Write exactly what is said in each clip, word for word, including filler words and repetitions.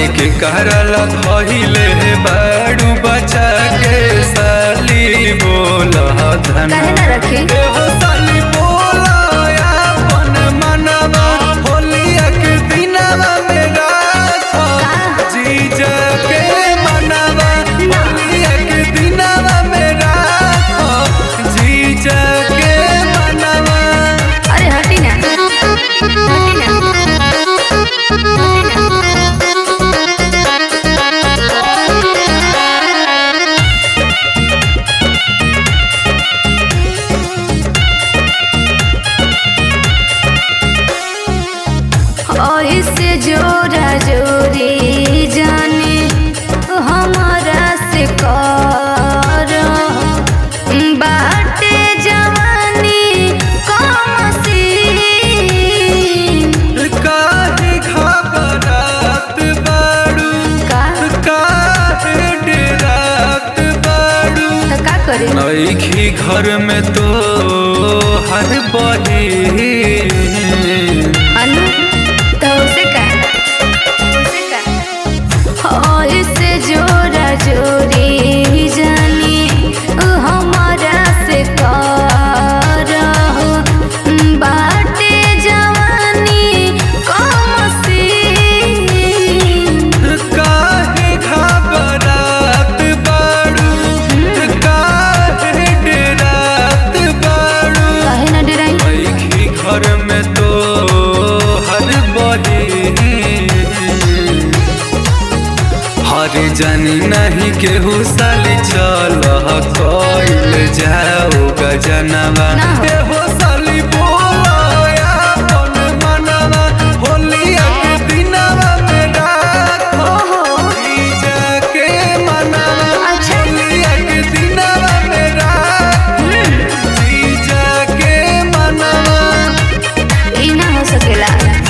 काहे के करल धइले बाड़ू बचा के साली बोला धन काहे ना रखी हो साली बोला अपन मनवा होलिया के दिनवा में राखो जीजा के मनवा होलिया के दिनवा में राखो जीजा के मनवा। अरे हटी ना हटी ना ऐसे जोरा जोरी जाने हमारा से कर बाटे जवानी कमसी काहे घबरात बाड़ू का काहे डरात बाड़ू तो का करे नइखी घर में तो हर बही अनु तो उसे का उसे का ऐसे जोरा जोरी जानी हमारा से कर बाटे जवानी कमसी काहे घबरात बाड़ू काहे डरात बाड़ू काहे ना डराई नइखी घर में तो हर बही हर जानी नहीं केहू साली चल कइल जाओ गजनवा ना हो। केहू साली बोला अपन मनवा होलिया के दिनवा में राखो जीजा के मनवा अच्छा। होलिया के दिनवा में राखो जीजा के मनवा। ई ना हो सकेला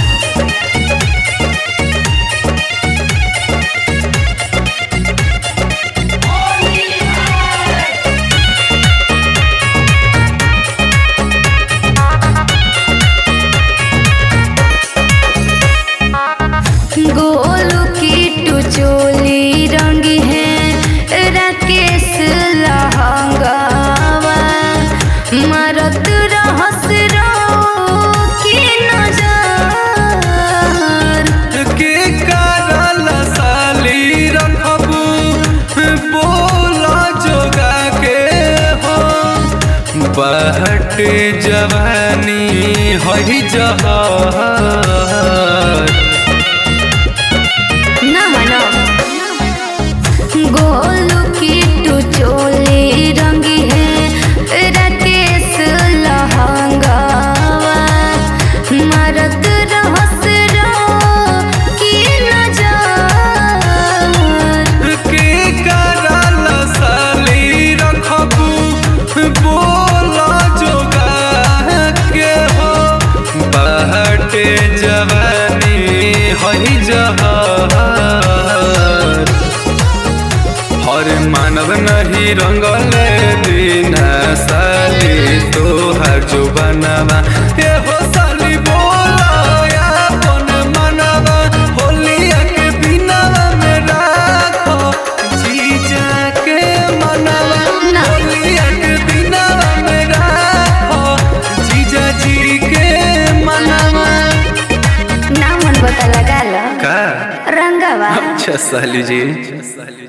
गोलू की चोली रंगी है राकेश लहंगावा मरद रहस की नजर के करल साली रखबू बोला जोगा के हो बहट जवानी हई जहर ना मना गोलू की चोली रंगी है राकेश लहंगावा मरद रहस की नजर के करल साली रखबू बोला जोगा के हो बहट जवानी हई जहर हर मानव नहीं रंगले दिन साली तोहर जो बनवा ए हो साली बोला अपन मनवा होलिया के दिनवा में राखो जीजा के मनवा ना। होलिया के दिनवा में राखो जीजा जी के मनवा। ना मन बता लगा लो का रंगवा अच्छा साली जी।